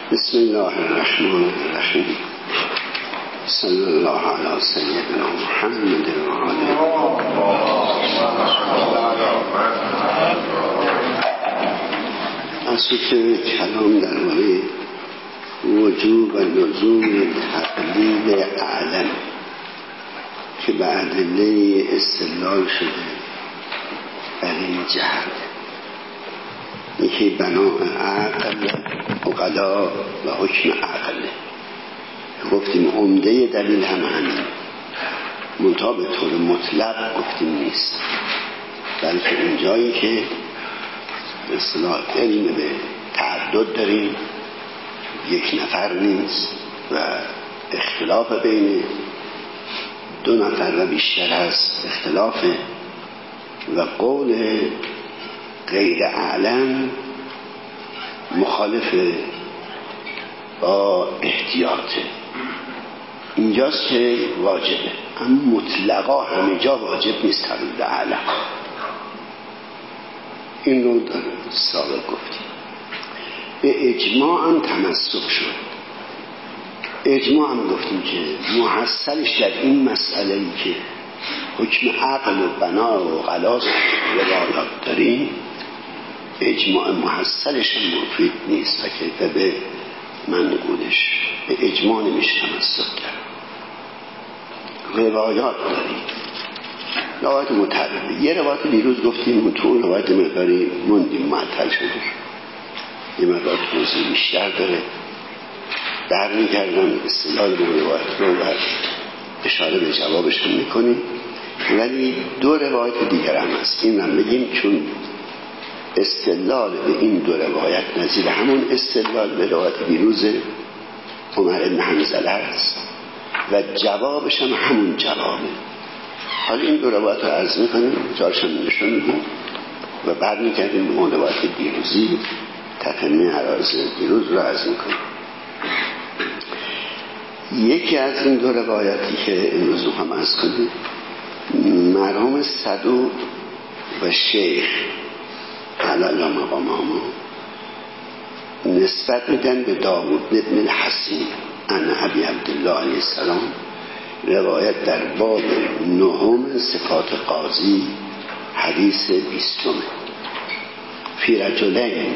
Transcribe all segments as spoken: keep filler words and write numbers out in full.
بسم الله الرحمن الرحیم. صلی الله علی سیدنا محمد و آله. از که کلام درباره وجوب و لزوم تقلید اعلم که به ادله استدلال شده بر این جهت، یکی بناء عقل عقلا و حکم عقل. گفتیم عمده دلیل هم همین، منتها به طور مطلق گفتیم نیست، بلکه اونجایی که به اصطلاح علم به تعدد داریم، یک نفر نیست و اختلاف بین دو نفر و بیشتر هست اختلافه، و قول غیر اعلم مخالف با احتیاطه. اینجاست که واجبه، اما مطلقا همه جا واجب نیست تقلید اعلم. این رو سابق گفتیم. به اجماع هم تمسک شد. اجماع هم گفتیم که محصلش در این مسئله ای که حکم عقل و بنا و غلاس روایات داریم، اجماع محصلش هم مفید نیست و که به منقولش به اجماع نمیشه تمسک کرد. روایات داریم، روایات متعدده. یه روایت دیروز گفتیم و تو روایت مقداری موندیم، معطل شده، یه مقدار توضیح بیشتر داره، در میکردم استدلال به روایت رو و اشاره به جوابش هم میکنیم. ولی دو روایت دیگر هم هست، این هم بگیم چون استدلال به این دو روایت نظیر همون استدلال به روایت دیروز عمر بن حنظله است و جوابش هم همون جوابه. حالا این دو روایت رو عرض میکنیم، جارش هم نشون میدیم و بعد میکردیم به اون روایت دیروزی تتمه عرض دیروز رو عرض میکنیم. یکی از این دو روایتی که امروز رو هم عرض کنیم، مرحوم صدوق و شیخ علی مقام ما نسبت میدن به داوود بن الحسین عن ابی عبدالله علیه السلام، روایت در باب نهم صفات قاضی، حدیث بیستم. فی رجلین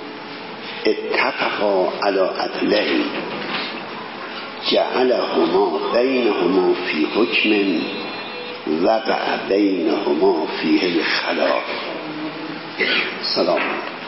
اتفقا علی عدلین جعلهما بینهما فی حکم وقع بینهما فیه الخلاف. سلام.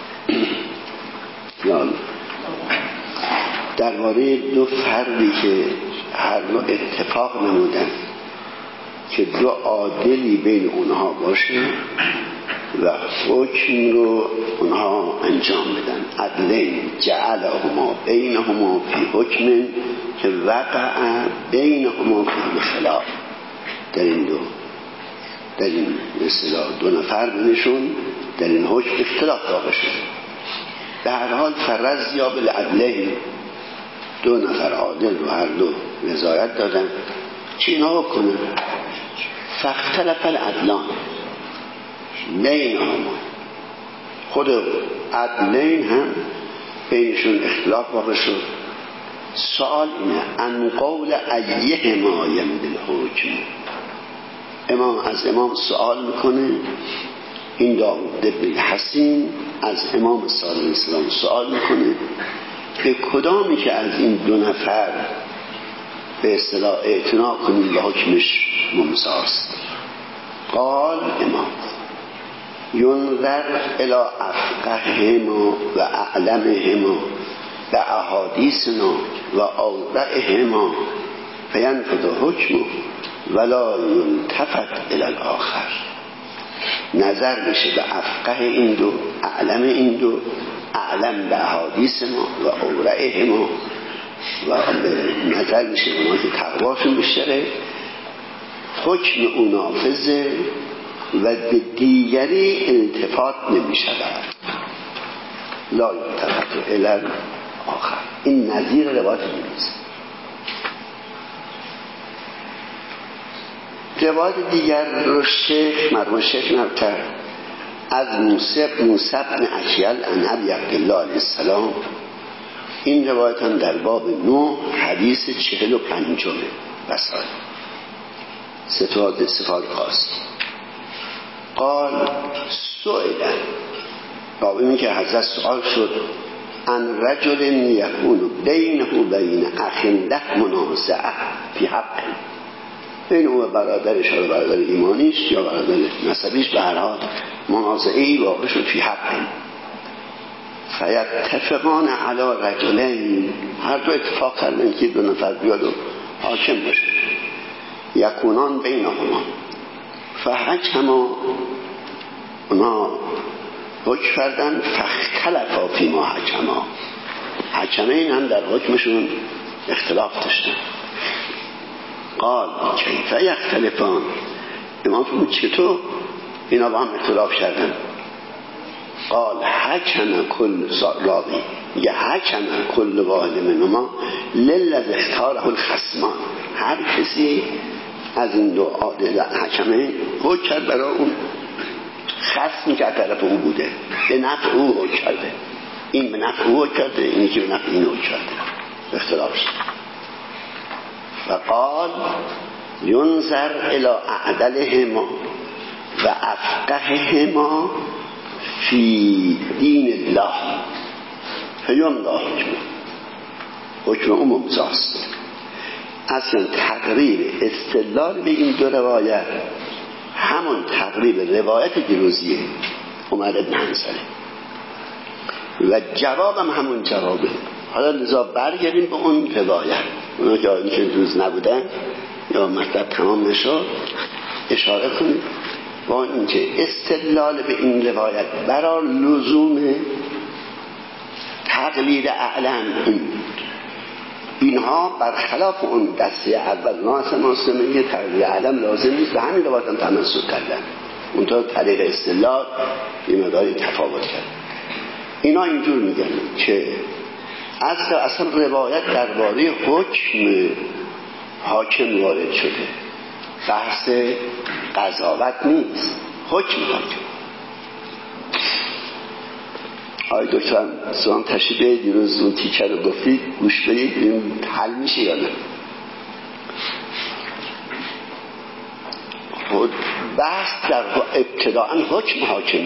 درباره دو فردی که هر نوع اتفاق نمودن که دو عادلی بین اونها باشه و حکم رو اونها انجام بدن. عدلین جعلهما بینهما فی حکم که وقع بینهما فی الخلاف. در این دو در این مثلا دو نفر بینشون در این حکم اختلاف واقع شده. به هر حال فرض یا بالعدلین، دو نفر عادل رو هر دو رضایت دادن چه اینا بکنن. فاختلف العدلان بینهما، خود عدلین هم بینشون اختلاف واقع شد. سوال اینه ان قول ایهما یمضی الحکم. امام از امام سوال میکنه، این داوود بن الحسین از امام صادق علیه السلام سوال میکنه که کدامی که از این دو نفر به اصطلاح اعتنا کنیم و حکمش ممساست. قال امام ینظر الی افقههما و اعلمهما به احادیثنا و اوضعهما فینفذ حکمه ولا ینتفت الی الاخر. نظر میشه به افقه این دو، اعلم این دو، اعلم به احادیث ما و اورعه ما، و نظر میشه به ما که تقواشون بیشتره، حکم او نافذه و به دیگری التفات نمیشود. لا ینتفت الی الاخر. این نظیر روایت دیروز. روایت دیگر رو شیخ مرحوم شیخ نقل کرد از موسی موسی بن اکیل عن ابی عبدالله علیه السلام این روایت هم در باب نو حدیث چهل و پنجم وسائل ستاد صفات خاص. قال سئل، راوی که حضرت سؤال شد ان رجل یکون بینه و بین اخ له منازعه فی حق، بین او و برادرش، یا برادر ایمانیش یا برادر نسبیش، به هر حال منازعه‌ای واقع شد فی حق، فیتفقان علی رجلین، هر دو اتفاق کردن که دو نفر بیاد و حاکم باشه، یکونان بینهما، فحکما، اونا حکم کردن، فاختلفا فیما حکما، حکمین هم در حکمشون اختلاف داشتن. قال کیف یختلفان، امام فرمود چطور اینا با هم اختلاف کردن؟ قال حکم کل راوی، یه حکم کل واحد منهما للذی اختاره الخصمان، هر کسی از این دو عادل حکمین حکم کرد برای اون خصمی که از طرف او بوده، به نفع او حکم کرده، این به نفع او حکم کرده، اینی که به نفع این حکم کرده، اختلاف شد. فقال ینظر الی اعدلهما و افقههما فی دین الله فیمضی حکم، حکم او ممضاست. اصلا تقریب استدلال به این دو روایت همون تقریب روایت دیروزیه عمر بن حنظله و جوابم همون جوابه. حالا لذا برگردیم به اون روایت، اونا که این که دیروز نبودن یا مطلب تمام نشد اشاره کنیم با اینکه استدلال به این روایت برای لزوم تقلید اعلم این اینها برخلاف اون دسته اول ناس مسلمه تقلید اعلم لازم نیست، به همین روایت هم تمسک کردن، اونطور طریق استدلال این مداری تفاوت کرد. اینا اینجور میگن که اصلا اصلا روایت درباره حکم حاکم وارد شده، بحث قضاوت نیست، حکم حاکم. آقای دکتر سلام تشریفه دیروز اون تیکر رو گفتید گوش بدید ببینیم حل میشه یا نه. خود بحث در ابتداء حکم حاکم،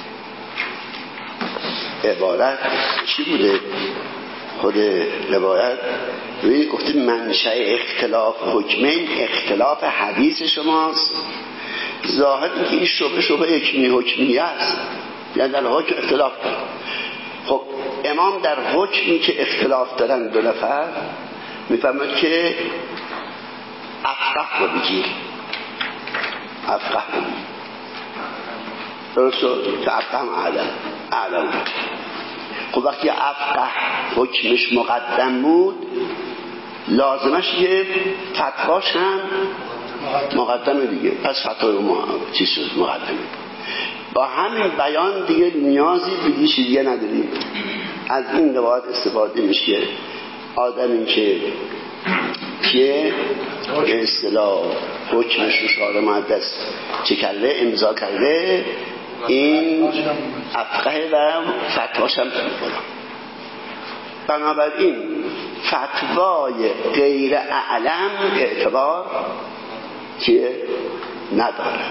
عبارت چی بوده؟ خود روایت ببینید گفتید منشأ اختلاف حکمین اختلاف حدیث شماست، ظاهر اینکه این شبه شبه حکمی حکمی است، یعنی در حکم اختلاف دارن. خب امام در حکمی که اختلاف دارن دو نفر میفرماید که افقه رو بگیر، افقه رو بگیر، درست شد که افقه هم اعلم اعلم. خب وقتی افقه حکمش مقدم بود لازمش یه فتواش هم مقدمه دیگه، پس فتوای ما چی شد مقدمه. با همین بیان دیگه نیازی به چیز دیگه نداریم. از این روایت استفاده میشه آدمی که که به اصطلاح حکمش رو شارع مقدس چه کرده امضا کرده، این افقه و فتواش هم میکنه. بنابراین فتوای غیر اعلم اعتبار که نداره.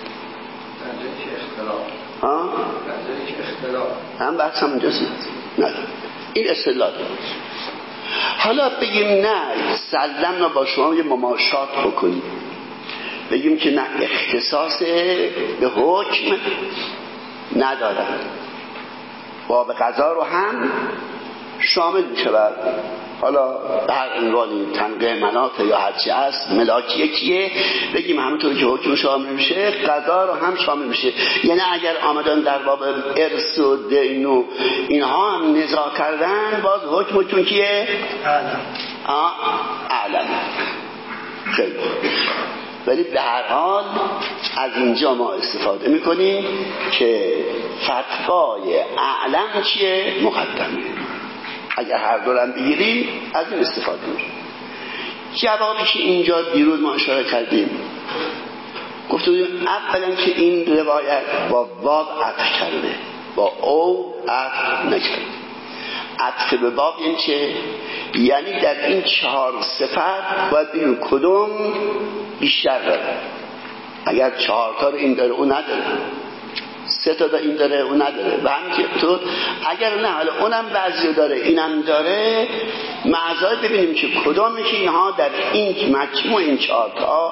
ها؟ هم بحث هم اینجاست نداره. این استدلال. حالا بگیم نه سلم با شما یه مماشات بکنیم، بگیم که نه اختصاص به حکم نداره، باب قضا رو هم شامل می شود. حالا به هر عنوانی تنقیه مناطق یا هرچی هست ملاک یکیه، بگیم همونطور که حکم شامل میشه قضا رو هم شامل میشه. یعنی اگر آمدن در باب ارث و دین و اینها هم نزاع کردن باز حکمتون کیه؟ اعلم. آه اعلم. خیلی ولی به هر حال از اینجا ما استفاده میکنیم که فتوای اعلم چیه؟ مقدمه. اگر هر دورم بگیریم از این استفاده میشه. جوابی که اینجا دیروز ما اشاره کردیم گفتیم اولا که این روایت با باب عطف کرده، با او عطف نکرده. عطف به باب یعنی چه؟ یعنی در این چهار صفت باید ببینیم کدوم بیشتر داره. اگر چهار تا رو این داره اون نداره، سه تا این داره اون نداره، و همینطور اگر نه حالا اونم بعضی داره اینم داره، معذرت ببینیم که کدومی که اینها در این مجموع این چهار تا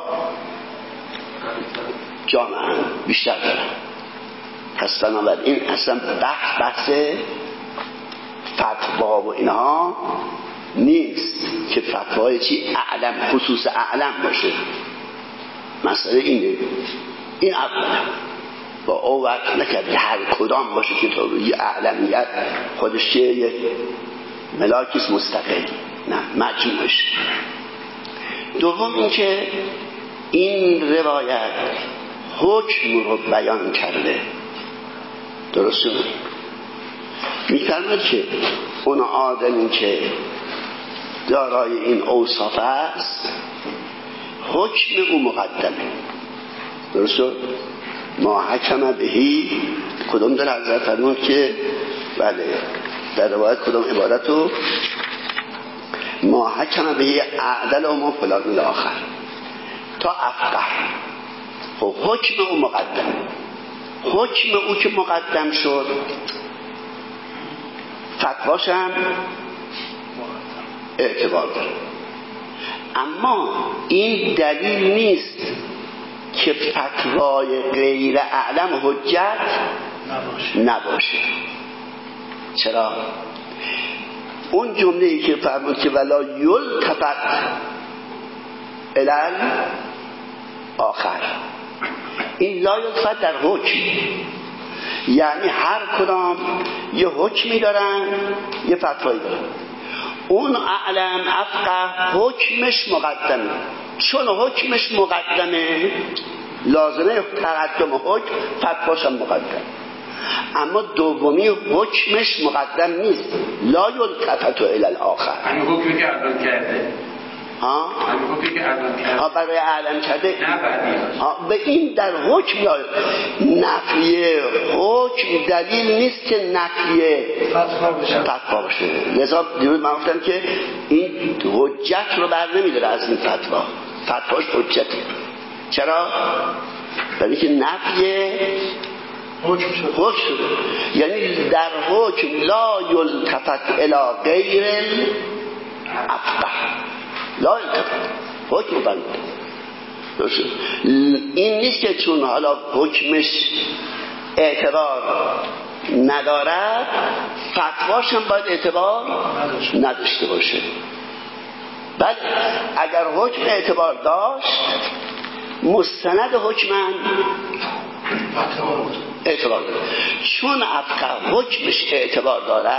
جامعه بیشتر داره. پس بنابراین اصلا بحث بحث فتوا و اینها نیست که فتوای چی اعلم خصوص اعلم باشه. مسئله اینه، این اوله با او وقت نکرده هر کدام باشه که تو روی اعلمیت خودش یک ملاکیست مستقل، نه مجموعش. دوم این که این روایت حکم رو بیان کرده، درسته؟ میفرماید که اون آدمی که دارای این اوصاف است حکم او مقدمه، درسته؟ ما حکم بهی کدوم در حضرت فرمود که بله در روایت کدوم عبارتو ما حکم بهی اعدل و ما فلان الاخر تا افقه. خب حکم او مقدمه، حکم او که مقدم شد فتواش هم اعتبار داره، اما این دلیل نیست که فتوای غیر اعلم حجت نباشه, نباشه. چرا؟ اون جمله‌ای که فرمود که ولا یلتفت الال آخر، این لا یلتفت در حکم، یعنی هر کدام یه حکمی دارن یه فتوایی دارن. اون اعلم افقه حکمش مقدمه، چون حکمش مقدمه لازمه تقدم حکم فتواش هم مقدم. اما دومی حکمش مقدم نیست، لا یلتفت الی الاخر. همین حکمی که اعلام کرده ها همین حکمی که اعلام کرده ها برای اعلام کرده نه بعدی ها به این در حکم نفی حکم دلیل نیست که نفی فتوا بشه فتوا باشه. لذا دیروز من گفتم که این حجت رو بر نمیداره از این فتوا، فتواش حجته. چرا؟ برای که نفی حکم شده حکم شده، یعنی در حکم لا یلتفت الی غیر افقه، لا یلتفت حکم بند. این نیست که چون حالا حکمش اعتبار ندارد فتواش هم باید اعتبار نداشته باشه. بله اگر حکم اعتبار داشت مستند حکمن اعتبار داره، چون افقه حکمش اعتبار داره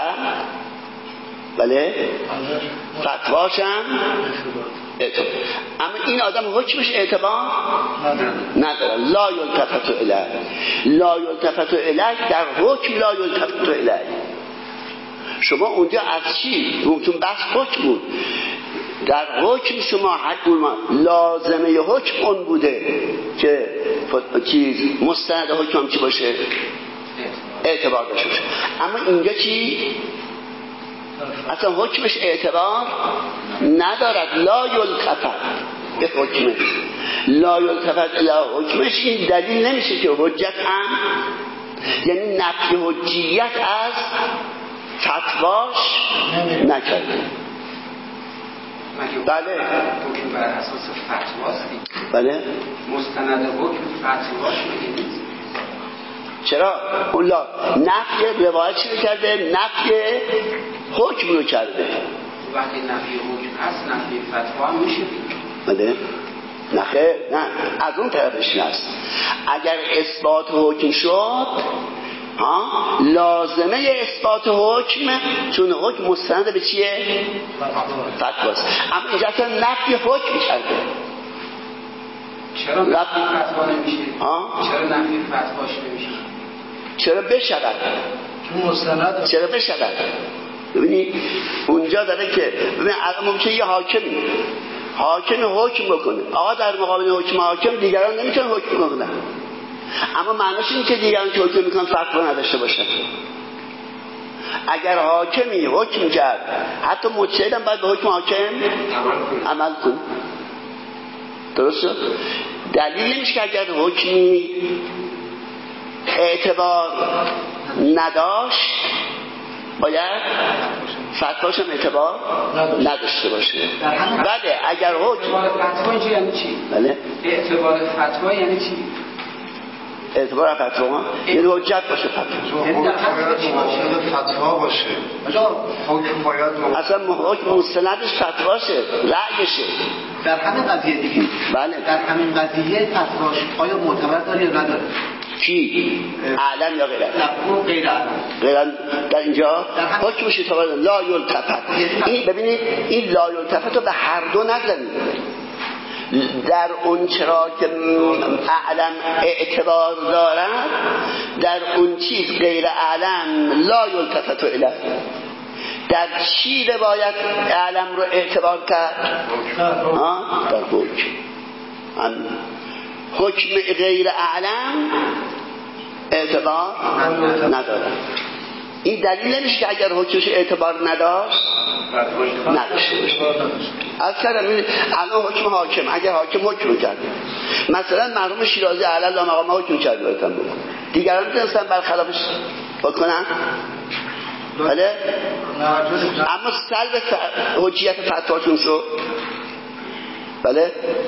بله فتواش هم اعتبار. اما این آدم حکمش اعتبار نداره، لا یلتفت الیه، لا یلتفت الیه در حکم لا یلتفت الیه. شما اونجا از چی؟ اونتون بحث حکم بود، در حکم شما حکم لازمه حکم اون بوده که چیز مستند حکم هم چی باشه؟ اعتبار داشته باشه. اما اینجا چی؟ اصلا حکمش اعتبار ندارد، لا یلتفت به حکمش، لا یلتفت الی حکمش. این دلیل نمیشه که حجت هم یعنی نفی حجیت از فتواش نکرده. بله حکم بر اساس فتواست، بله مستند حکم فتواش نیست. چرا؟ اولا نفی روایت رو کرده، نفی حکم رو کرده. وقتی نفی حکم هست نفی فتوا هم میشه. بله نه خیر، نه از اون طرفش هست. اگر اثبات حکم شد ها لازمه اثبات حکم، چون حکم مستند به چیه؟ فتواست. اما اینجا اصلا نفی حکم کرده. چرا نفی فتوا نمیشه؟ ها؟ چرا نفی فتواش نمیشه؟ چرا بشود؟ چون مستند. چرا بشود؟ ببینی اونجا داره که ببین ممکنه یه حاکمی حاکم حکم بکنه، آقا در مقابل حکم حاکم دیگران نمیتونن حکم کنن، اما معنیش این که دیگران که حکم میکنن فتوا نداشته باشن. اگر حاکمی حکم کرد حتی مجتهد هم باید به حکم حاکم عمل کنه. درسته؟ دلیل نمیشه که اگر حکمی اعتبار نداشت باید فتواش هم اعتبار نداشته باشه. بله اگر حکم اعتبار فتوا اینجا یعنی چی؟ بله اعتبار فتوا یعنی چی؟ اعتبار فتوا یعنی حجت باشه فتوا، یعنی در حد فتوا باشه. آجا حکم باید اصلا حکم مستندش فتواشه، رأیشه. در همین قضیه دیگه بله در همین قضیه فتواش آیا معتبر داره یا نداره؟ کی؟ اعلم یا غیر اعلم؟ نه اون غیر اعلم. غیر در اینجا حکمش اعتبار لا یلتفت. این ببینید این لا یلتفت رو به هر دو نزنید. در اون چرا که اعلم اعتبار دارد در اون چیز غیر اعلم لا یلتفت الیه. در چی روایت اعلم رو اعتبار کرد؟ در حکم. حکم غیر اعلم اعتبار نداره. این دلیل نمیشه که اگر حکمش اعتبار نداشت نداشته باشه. از کردم الان حکم حاکم اگر حاکم حکم کرد مثلا مرحوم شیرازی علی الله مقام حکم کرد بایدن بکن دیگران میتونستن برخلافش بکنن بله اما سلب حجیت فتواشون شد. بله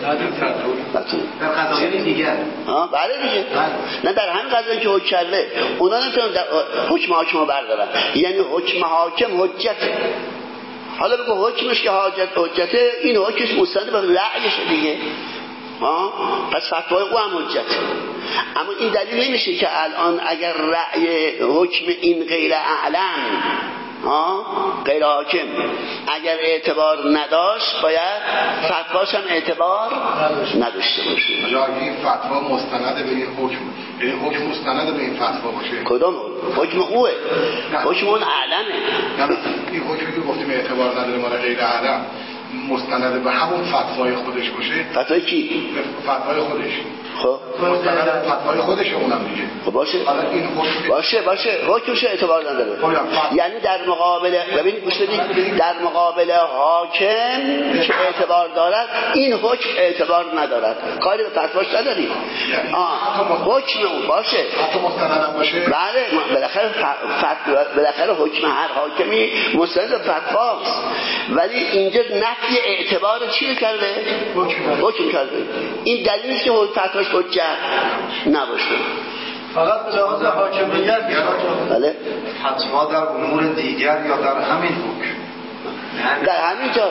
در قضایای دیگر ها بله دیگه نه در همین قضایی که حکم کرده اونا نمیتونن حکم حاکم رو بردارن. یعنی حکم حاکم حجته. حالا بگو حکمش که حاجت حجته این حکمش مستند به رأیشه دیگه ها پس فتوای او هم حجته. اما این دلیل نمیشه که الان اگر رأی حکم این غیر اعلم ها غیر حاکم اگر اعتبار نداشت باید فتواش هم اعتبار نداشته باشه. یا این فتوا مستند به این حکم این حکم مستند به این فتوا باشه. کدوم حکم اوه؟ حکم اون اعلمه. نه این حکمی که گفتیم اعتبار نداره مال غیر اعلم مستند به همون فتوای خودش باشه. فتوای کی؟ فتوای خودش. خب مستند به فتوای خودش اونم دیگه. خب باشه. حالا این حکم باشه باشه حکمش اعتبار نداره. یعنی در مقابل ببین گوش بدید در مقابل حاکم که اعتبار دارد این حکم اعتبار ندارد. کاری به فتواش نداری. آه حکم اون باشه. حتی مستند باشه. بله بالاخره فتوا بالاخره حکم هر حاکمی مستند به فتواست. ولی اینجا نفی اعتبار چی رو کرده؟ حکم حکم کرده. این دلیل نیست که فتواش حجت نباشه. فقط به لحاظ حاکمیت بله فتوا در امور دیگر یا در همین حکم در همین جا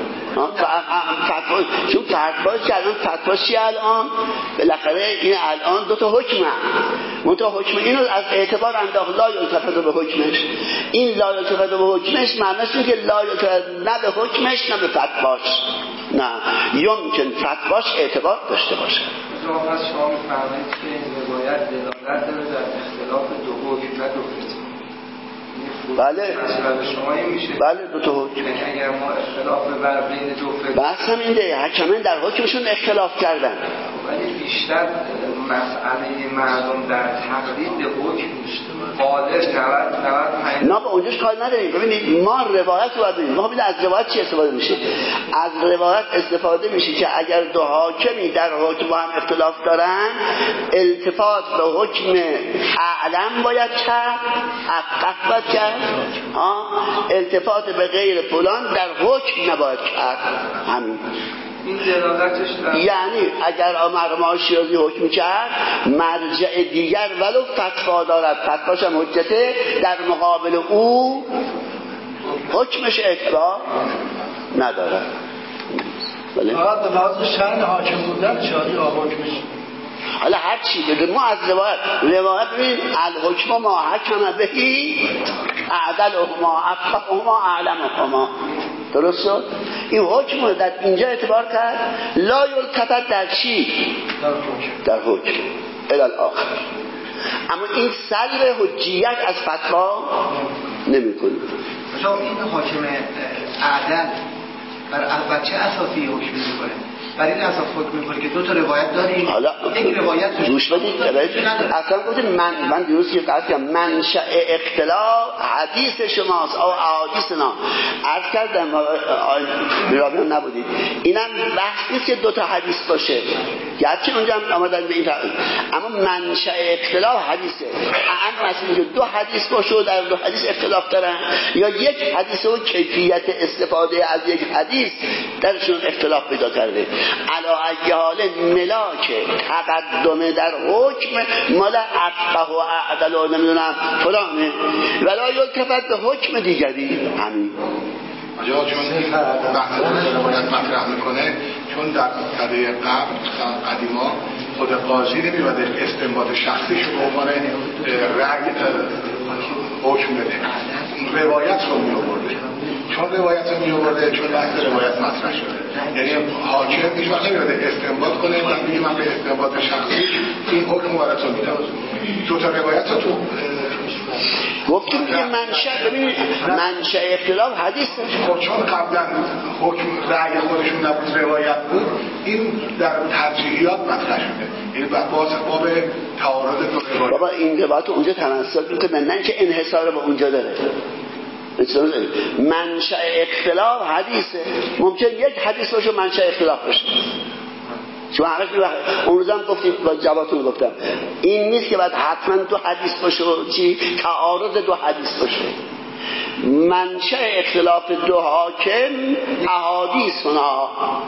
فتوا چون فتوا که الان فتوا چی الان بالاخره این الان دو تا حکمه منتها حکم اینو از اعتبار انداخت لا یلتفت به حکمش. این لا یلتفت به حکمش معنیش اینه که لا یلتفت نه به حکمش نه به فتواش نه یمکن فتواش اعتبار داشته باشه. پس شما می‌فرمایید که این روایت دلالت داره در اختلاف دو حکم و دو فتوا. بله شما این میشه بله دو تا حکم اگر ما اختلاف بر بین دو فتوا بحث هم اینه حکمین در حکمشون اختلاف کردن ولی بیشتر مسئله مردم در تقلید به حکم قادر نود نود نه به اونجاش کار نداریم. ببینید ما روایت رو ببینیم ما ببینید از روایت چی استفاده میشه. از روایت استفاده میشه که اگر دو حاکمی در حکم با هم اختلاف دارن التفات به حکم اعلم باید کرد افقه باید کرد التفات به غیر فلان در حکم نباید کرد. همین این دلالتش در یعنی اگر مرحوم شیرازی حکم کرد مرجع دیگر ولو فتوا دارد فتواش هم حجته در مقابل او حکمش اعتبار ندارد. بله فقط به لحاظ شأن حاکم بودن شاید یا حکمش حالا هر چی بده ما از روایت روایت ببین الحکم ما حکم بهی اعدلهما افقهما اعلمهما. درست شد؟ این حکم رو در اینجا اعتبار کرد لا یلتفت در چی؟ در حکم در حکم الی الاخر. اما این سلب حجیت از فتوا نمی کنه. مثلا این حاکم عدل بر بر چه اساسی حکم میکنه؟ برای این اساس حکم می‌کنه که دو تا روایت داریم. حالا یک روایت گوش بدید اصلا گفتم من من دیروز که قصدم منشأ اختلاف حدیث شماست او احادیثنا عرض کردم میرابیان نبودید. اینم بحث نیست که دو تا حدیث باشه گرچه اونجا هم آمدن به این فرق، اما منشأ اختلاف حدیثه. اهم مسئله که دو حدیث باشه و در دو حدیث اختلاف دارن یا یک حدیث و کیفیت استفاده از یک حدیث درشون اختلاف پیدا کرده. علا ای حال ملاک تقدم در حکم مال افقه و اعدل و نمیدونم فلانه ولا یلتفت به حکم دیگری. همین آجا چون بحث روایت مطرح میکنه چون در سده قبل قدیما خود قاضی نمیومده استنباط شخصیش رو به عنوان رأی حکم بده، روایت رو میآورده. چون روایت رو میآورده چون بحث روایت مطرح شده، یعنی حاکم هیچ وقت نمیومده استنباط کنه من بگم من به استنباط شخصی این حکم وارد رو میدم. دو تا روایت رو تو گفتیم دیگه منشأ ببینید منشأ اختلاف حدیث. خب چون قبلا حکم رأی خودشون نبود روایت بود این در ترجیحیات مطرح شده. این باز باب تعارض دو روایت. بابا این روایت اونجا تناسب میکنه نه که انحصار به اونجا داره. منشأ اختلاف حدیثه. ممکن یک حدیث باشه منشأ اختلاف باشه. شما همش می‌بخ اون روزم گفتید با جوابتون گفتم این نیست که بعد حتما دو حدیث باشه و چی تعارض دو حدیث باشه. منشأ اختلاف دو حاکم احادیث اونا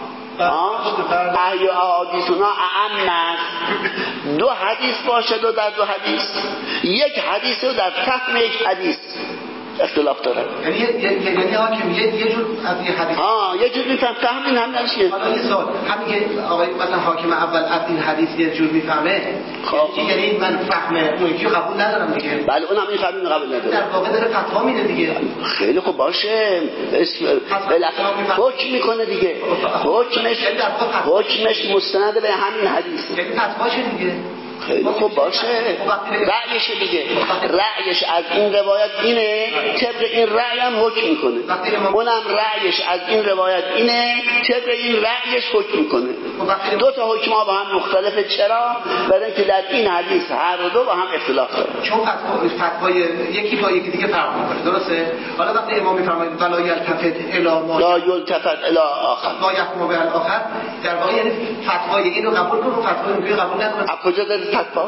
احی احادیث اونا اعم است. دو حدیث باشه دو در دو حدیث یک حدیث رو در فهم یک حدیث اختلاف داره. یعنی یعنی حاکم یه یه جور از یه حدیث ها یه جور میفهم فهم این هم نشه. حالا یه سوال همین که آقای مثلا حاکم اول از این حدیث یه جور میفهمه خب یعنی من فهم اون که قبول ندارم دیگه. بله اونم این فهم قبول نداره. در واقع داره فتوا میده دیگه. خیلی خوب باشه بالاخره حکم میکنه دیگه. حکمش حکمش مستند به همین حدیث. یعنی فتواشه دیگه. خیلی خوب باشه رأیش دیگه. رأیش از این روایت اینه طبق این رأی هم حکم میکنه. اونم رأیش از این روایت اینه طبق این رأیش حکم میکنه. دو تا حکم ها با هم مختلفه. چرا؟ برای اینکه در این حدیث هر دو با هم اختلاف داره. چون فتوای یکی با یکی دیگه فرق میکنه. درسته؟ حالا وقتی امام میفرماید ولا یلتفت الی ما لا یلتفت الی آخر ما یحکم به الاخر در واقع یعنی فتوای اینو قبول کنه و فتوای اون قبول نکنه. از کجا داره فتوا؟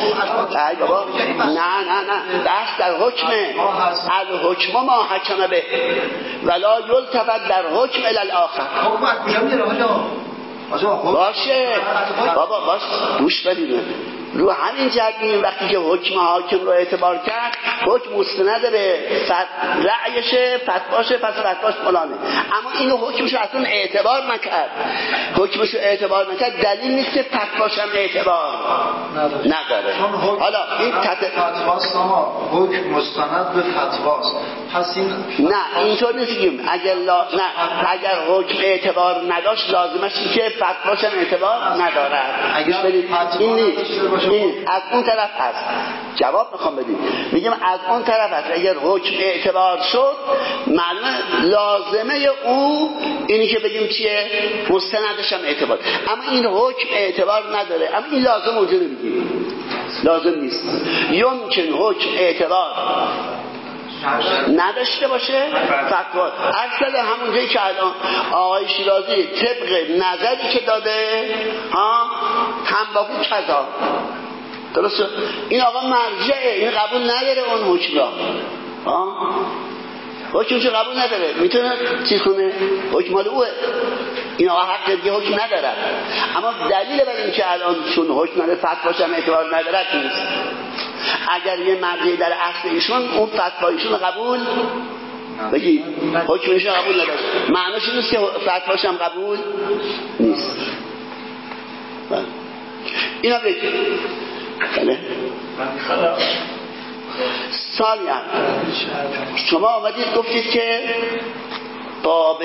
ای بابا نه نه نه بحث در حکمه. الحکم ما حکم به ولا یلتفت در حکم الی الاخر. حکم از کجا میره آقا؟ باشه بابا باش گوش بدید رو همین جدیم وقتی که حکم حاکم رو اعتبار کرد حکم مستند به رأیشه فتواشه پس فتواش فلانه. اما اینو حکمشو اصلا اعتبار نکرد. حکمشو اعتبار نکرد دلیل نیست که فتواش هم اعتبار نداره. حالا این فتواست اما حکم مستند به فتواست. پس این نه اینطور نیستیم. اگر لا... نه اگر حکم اعتبار نداشت لازمش اینه که فتواش هم اعتبار ندارد. اگر این نیست. این از اون طرف هست. جواب میخوام بدیم میگم از اون طرف هست. اگر حکم اعتبار شد معلومه لازمه او اینی که بگیم چیه مستندش هم اعتبار. اما این حکم اعتبار نداره. اما این لازم اونجا نمیگیم لازم نیست. یمکن حکم اعتبار نداشته باشه فتوا. اصلا همون جایی که الان آقای شیرازی طبق نظری که داده ها تنباکو کذا درسته این آقا مرجعه این قبول نداره اون حکم را ها حکمشو قبول نداره میتونه چیز کنه حکم مال اوه این آقا حق دیگه حکم نداره. اما دلیل بر این که الان چون حکم نداره فتواش هم اعتبار نداره نیست. اگر یه مرجعی در اصل ایشون اون فتوایشون قبول بگید حکمشون قبول نداره معنیش نیست که فتواش هم قبول نیست. اینا بگید بله ثانیاً شما آمدید گفتید که باب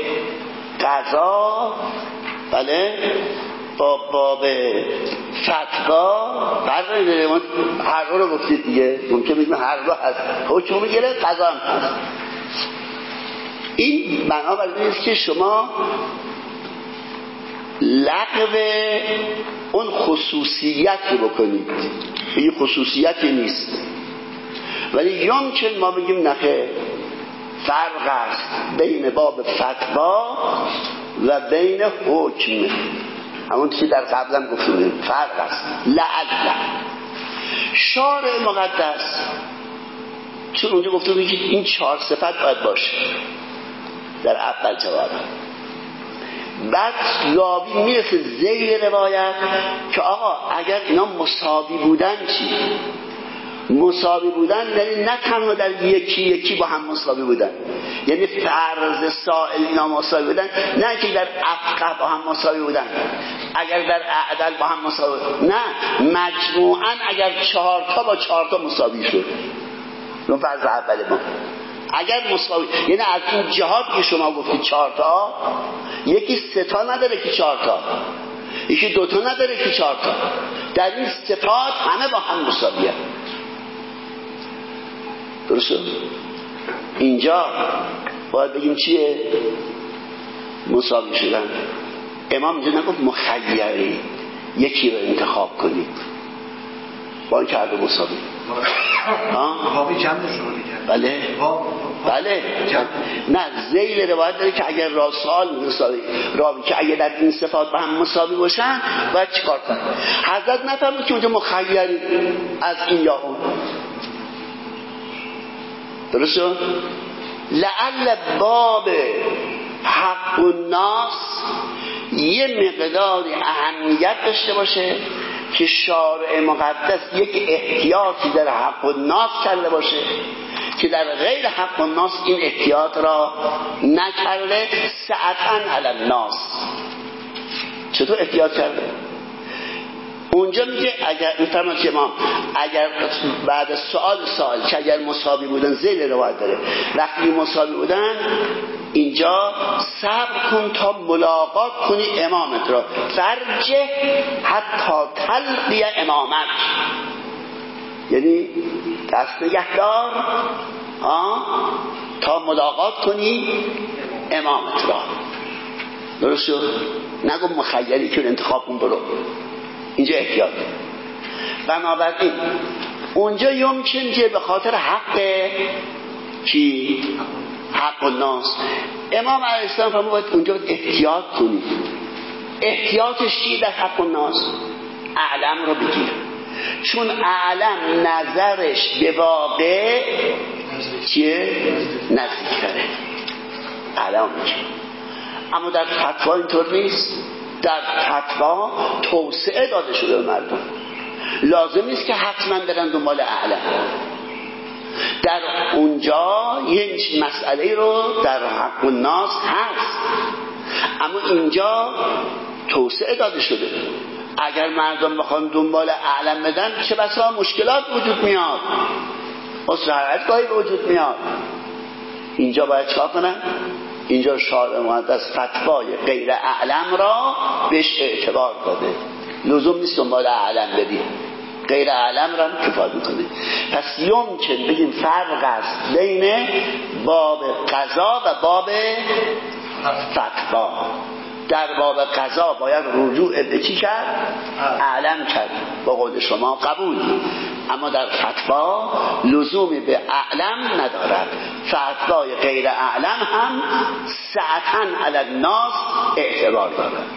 قضا بله با باب فتوا فرق هر رو گفتید دیگه ممکن بگیم هر رو هست حکم میگیره قضا هم هست. این بنابراین است که شما لغو اون خصوصیت رو بکنید، این خصوصیتی نیست. ولی یمکن ما بگیم نخه فرق است بین باب فتوا و بین حکم، همون که در قبلا گفتیم فرق است. لعل شارع مقدس چون اونجا گفته بود که این چهار صفت باید باشه در اول جواب، بعد راوی میرسه ذیل روایت که آقا اگر اینا مساوی بودن چی؟ مساوی بودن یعنی نه تنها در یکی یکی با هم مساوی بودن، یعنی فرض سائل اینا مساوی بودن، نه که در افقه با هم مساوی بودن، اگر در اعدل با هم مساوی، نه مجموعاً اگر چهار تا با چهار تا مساوی شد. اون فرض اول ما اگر مساوی، یعنی از این جهات که شما گفتید چهار تا، یکی سه تا نداره که چهار تا، یکی دو تا نداره که چهار تا، در این صفات همه با هم مساویه. درسته؟ اینجا باید بگیم چیه؟ مساوی شدن. امام اینجا نگفت مخیری یکی رو انتخاب کنید با این که هر دو مساوی. بابی جمع شما میگه. بله بله نه ذیل روایت داره که اگر را سوال مساوی راوی که اگر در این صفات با هم مساوی باشن باید چیکار کنن؟ حضرت نفرمود که اونجا مخیری از این یا اون. درسته؟ لعل باب حق الناس یه مقداری اهمیت داشته باشه که شارع مقدس یک احتیاطی در حق الناس کرده باشه که در غیر حق الناس این احتیاط را نکرده. سعتن علی الناس چطور احتیاط کرده؟ اونجا میگه اگر میفرماد که امام اگر بعد از سوال سوال که اگر مساوی بودن ذیل روایت داره، وقتی مساوی بودن اینجا صبر کن تا ملاقات کنی امامت را، فرجه حتی تلقی امامت، یعنی دست نگهدار تا ملاقات کنی امامت را. درست شد؟ نگو مخیری که انتخاب کن برو، اینجا احتیاط. بنابراین اونجا یمکن که به خاطر حق کی حق الناس امام علیه السلام فرمود اونجا احتیاط کنی. احتیاطش چیه در حق الناس؟ اعلم رو بگیر، چون اعلم نظرش به واقع چیه؟ نزدیکتره. اعلم میگه. اما در فتوا اینطور نیست. در فتوا توسعه داده شده به مردم، لازم نیست که حتما برن دنبال اعلم. در اونجا یک مسئله رو در حق الناس هست، اما اینجا توسعه داده شده. اگر مردم بخوان دنبال اعلم بدن چه بسا مشکلات وجود میاد، مسرعت گاهی به وجود میاد. اینجا باید چه کنن؟ اینجا شارع مقدس فتوای غیر اعلم را بهش اعتبار داده، لزوم نیست دنبال اعلم بدیم، غیر اعلم را کفایت میکنه. پس یمکن بگیم فرق است بین باب قضا و باب فتوا. در باب قضا باید رجوع به چی کرد؟ اعلم کرد، با قول شما قبول. اما در فتوا لزومی به اعلم ندارد. فتوای غیر اعلم هم سعتن علی الناس اعتبار دارد.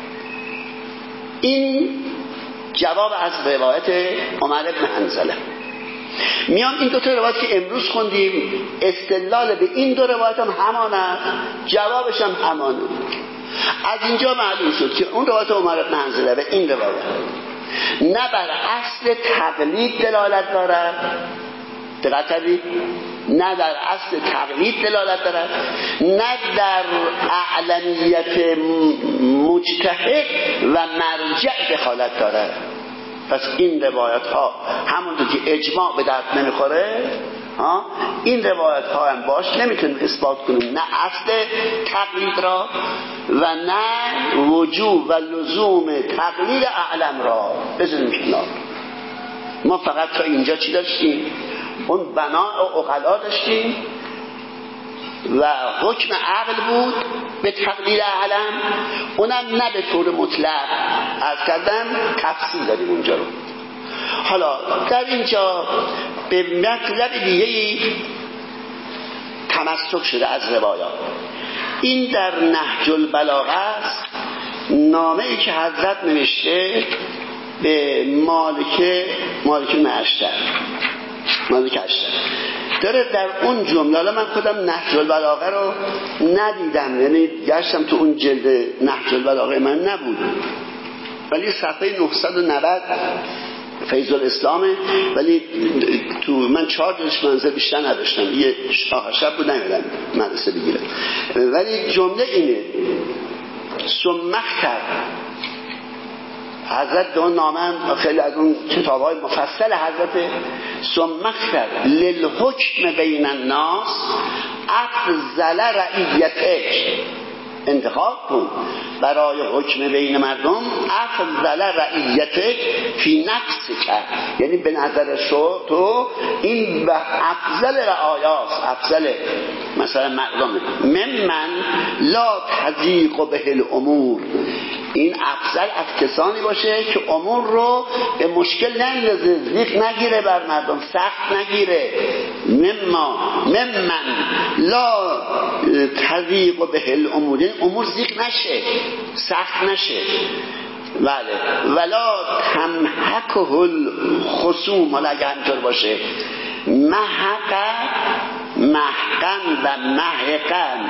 این جواب از روایت عمر بن حنظله. میام این دو تا روایت که امروز خوندیم استدلال به این دو روایت هم همان است، جوابش هم همانه. از اینجا معلوم شد که اون روایت عمر بن حنظله و این روایت نه بر اصل تقلید دلالت دارد، دقت کنید، نه در اصل تقلید دلالت دارد، نه در اعلمیت مجتهد و مرجع دخالت دارد. پس این روایت ها همونطور که اجماع به درد نمیخوره، ها این روایت ها هم باش نمیتونیم اثبات کنیم نه اصل تقلید را و نه وجوب و لزوم تقلید اعلم را بذاریم کنار. ما فقط تا اینجا چی داشتیم؟ اون بنا و عقلا داشتیم و حکم عقل بود به تقلیل علم، اونم نه به طور مطلق. از کردم تفصیل داریم اونجا رو. حالا در اینجا به مطلب دیگه‌ای تمسک شده از روایات. این در نهج البلاغه است، نامه‌ای که حضرت نوشته به مالک مالک معشر مالک اشتر داره. در اون جمله، حالا من خودم نهج البلاغه رو ندیدم، یعنی گشتم تو اون جلد نهج البلاغه من نبود، ولی صفحه نهصد و نود فیض الاسلامه، ولی تو من چهار جلدش منزل بیشتر نداشتم، یه آخر شب بود نمیدم مدرسه بگیرم، ولی جمله اینه: سمختر حضرت دو نامه، خیلی از اون کتاب‌های مفصل حضرت، سمختر للحکم بین الناس افضل رعیتک، انتخاب کن برای حکم بین مردم افضل رعیتک فی نفسک، یعنی به نظر شو تو این به افضل رعایاست، افضل مثلا مردم، ممن لا تضیق به الامور، این افضل از کسانی باشه که امور رو به مشکل نندازه، ضیق نگیره بر مردم، سخت نگیره. مما ممن لا تضیق به الامور، این امور ضیق نشه، سخت نشه. بله. ولا تمحکه الخصوم، حالا اگه همینطور باشه، محق محقن و محقن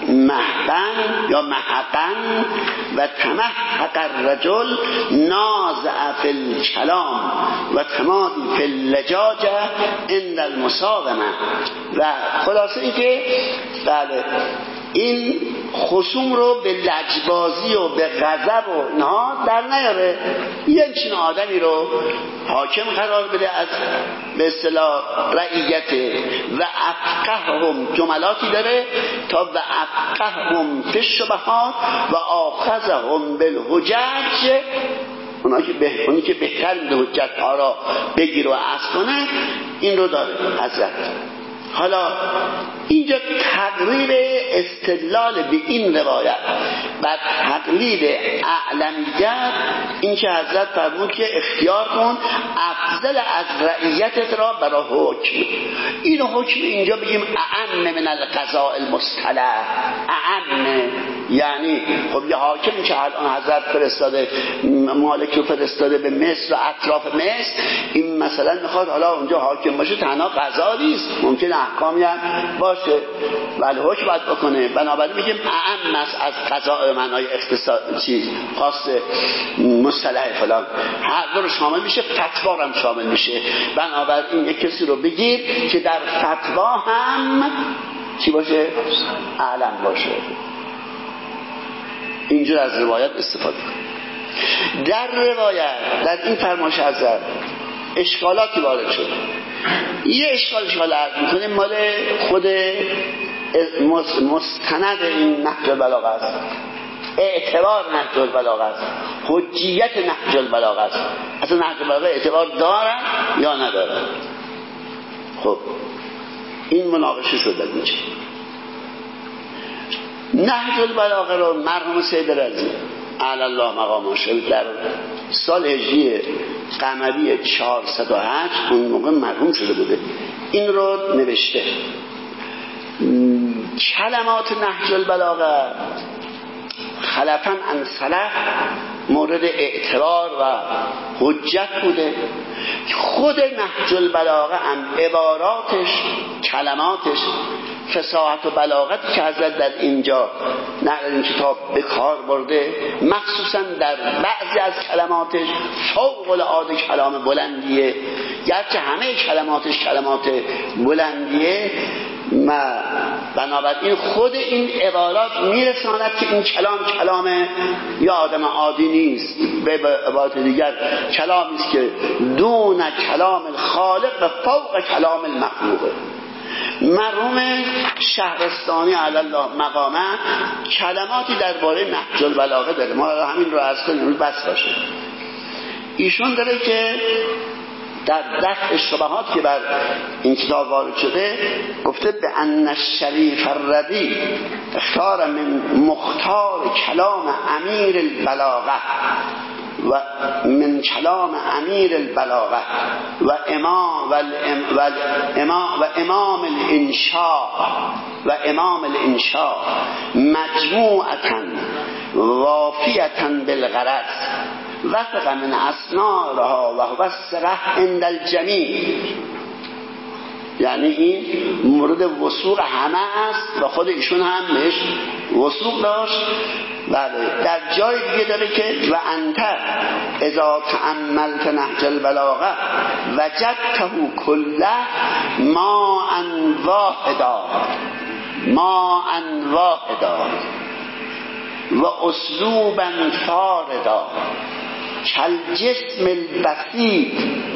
محقن یا محقن و تمحق الرجل نازع فی الکلام و تمادی فی اللجاجه عند المساومه. و خلاصه این که بله این خصوم رو به لجبازی و به غضب و اینها در نیاره، یه چین آدمی رو حاکم قرار بده از به اصطلاح رعیت. و افقههم جملاتی داره تا و افقههم فی الشبهات و آخذهم بالحجج، اونایی که به اونی که بهتر میده حجت ها را بگیر و عصر کنه، این رو داره حضرت. حالا اینجا تقریب استدلال به این روایت بر تقلید اعلمیت، این که حضرت فرمود که اختیار کن افضل از رعیتت را برای حکم. این حکم اینجا بگیم اعم من القضاء المصطلح، اعم یعنی خب یه حاکمی که الان حضرت فرستاده، مالک رو فرستاده به مصر و اطراف مصر، این مثلا میخواد حالا اونجا حاکم باشه، تنها قضا نیست، ممکن احکامی هم باشه، ولی حکم باید بکنه. بنابراین میگیم اعم از قضاء معنای اختصاص چیز خاص مصطلح فلان، هر دو رو شامل میشه، فتوا هم شامل میشه. بنابراین یک کسی رو بگیر که در فتوا هم چی باشه؟ اعلم باشه. اینجور از روایت استفاده کنه. در روایت در این فرمایش حضرت اشکالاتی وارد شد. یه اشکالش حالا عرض میکنه مال خود مستند این نهج البلاغه است، اعتبار نهج البلاغه است، حجیت نهج البلاغه است. اصلا نهج البلاغه اعتبار دارن یا ندارن؟ خب این مناقشه شده اینجا. نهج البلاغه رو مرحوم سید رضی اعلی الله مقامه در سال هجری قمری چهارصد و هشت اون موقع مرحوم شده بوده، این رو نوشته. کلمات نهج البلاغه خلفاً عن سلف مورد اعتبار و حجت بوده. خود نهج البلاغه هم عباراتش، کلماتش، فصاحت و بلاغتی که حضرت در اینجا در این کتاب به کار برده، مخصوصا در بعضی از کلماتش فوق العاده کلام بلندیه، گرچه همه کلماتش کلمات بلندیه. ما بنابراین خود این عبارات میرساند که این کلام کلام یا آدم عادی نیست، به عبارت دیگر کلامی است که دون کلام الخالق و فوق کلام المخلوق. مرحوم شهرستانی علی الله مقامه کلماتی درباره نهج البلاغه داره، ما همین رو عرض کنیم بس باشه. ایشون داره که در دفع شبهات که بر این کتاب وارد شده گفته به ان الشریف الربی اختار من مختار کلام امیر البلاغه و من کلام امیر البلاغه و امام و امام و امام الانشاء و امام الانشاء مجموعة وافیة بالغرض وفق من اسنارها و هو الصرح عند الجمیع. یعنی این مورد وثوق همه است و خود ایشون هم بهش وثوق داشت. بله در جای دیگه داره که و انت اذا تأملت نهج البلاغه وجدته کله ما ان واحدا ما ان واحدا و اسلوبا فاردا کالجسم البسیط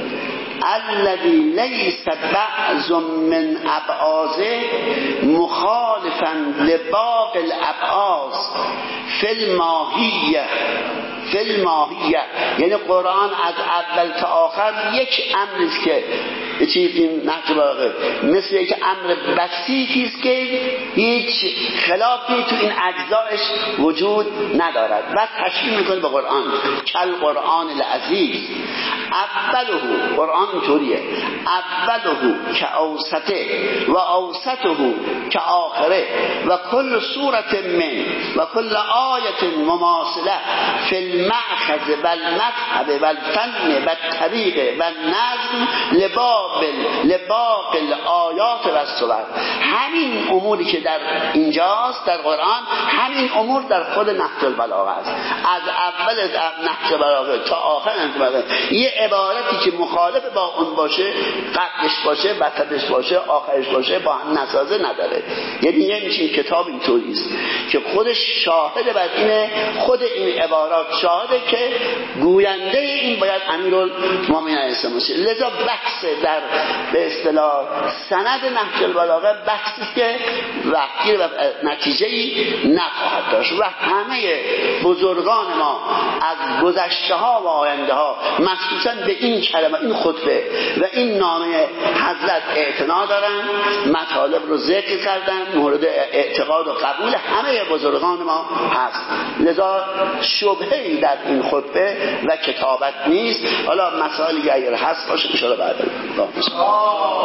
الذي ليس بعض من ابعاضه مخالفا لباقي الابعاض في الماهیه فی الماهیه. یعنی قرآن از اول تا آخر یک امری است که چیز این نهج البلاغه مثل یک امر بسیطی است که هیچ خلافی تو این اجزایش وجود ندارد و تشبیه میکنه به قرآن کل قرآن العزیز. اوله قرآن اینطوریه اوله که اوسطه و اوسطه که آخره و کل صورت من و کل آیت مماثله فی المأخذ و المذهب و الفن و الطریق و النظم لباب لباق الآیات و الصور. همین اموری که در اینجاست در قرآن همین امور در خود نهج البلاغه است. از اول نهج البلاغه تا آخر نهج البلاغه یه عبارتی که مخالف با اون باشه قبلش باشه وسطش باشه آخرش باشه با هم نسازه نداره. یعنی یه میشه کتاب اینطوری است که خودش شاهد بر اینه، خود این عبارات شاهده که گوینده این باید امیرالمومنین علیه السلام باشه. لذا بحث در به اصطلاح سند نهج البلاغه بحثی که وقتی و نتیجه‌ای نخواهد داشت و همه بزرگان ما از گذشته ها و آینده ها مخصوصا به این کلمه این خطبه و این نامه حضرت اعتنا دارن، مطالب رو ذکر کردن، مورد اعتقاد و قبول همه بزرگان ما هست. لذا شبهه‌ای در این خطبه و کتابت نیست. حالا مسائلی اگر هست باشه ان شاء الله بعد